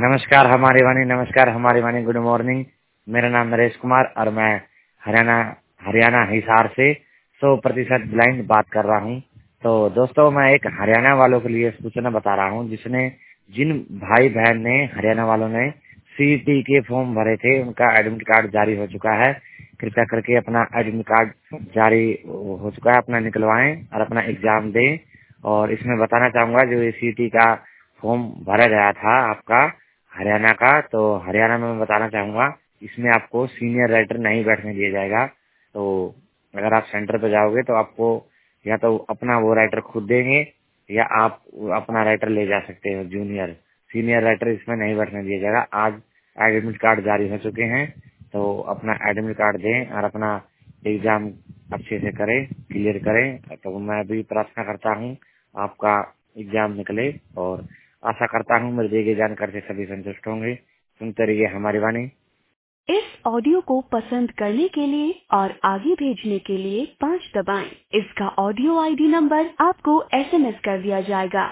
नमस्कार हमारी वाणी good morning. मेरा नाम नरेश कुमार और मैं हरियाणा हिसार से 100% ब्लाइंड बात कर रहा हूं। तो दोस्तों, मैं एक हरियाणा वालों के लिए सूचना बता रहा हूं, जिन भाई बहन ने हरियाणा वालों ने सीईटी के फॉर्म भरे थे, उनका एडमिट कार्ड जारी हो चुका है। कृपया करके अपना एडमिट कार्ड जारी हो चुका है, अपना निकलवाएं और अपना एग्जाम दें। और इसमें बताना चाहूंगा, जो ये सीईटी का फॉर्म भरा गया था आपका हरियाणा का, तो हरियाणा में मैं बताना चाहूंगा, इसमें आपको सीनियर राइटर नहीं बैठने दिया जाएगा। तो अगर आप सेंटर पे जाओगे तो आपको या तो अपना वो राइटर खुद देंगे, या आप अपना राइटर ले जा सकते हो जूनियर। सीनियर राइटर इसमें नहीं बैठने दिया जाएगा। आज एडमिट कार्ड जारी हो चुके हैं, तो अपना एडमिट कार्ड दें और अपना एग्जाम अच्छे से करें, क्लियर करें। तो मैं भी प्रार्थना करता हूँ आपका एग्जाम निकले, और आशा करता हूँ मेरे दिए गए जानकारी से सभी संतुष्ट होंगे। सुनते रहिए हमारी वाणी। इस ऑडियो को पसंद करने के लिए और आगे भेजने के लिए 5 दबाएं। इसका ऑडियो आईडी नंबर आपको एसएमएस कर दिया जाएगा।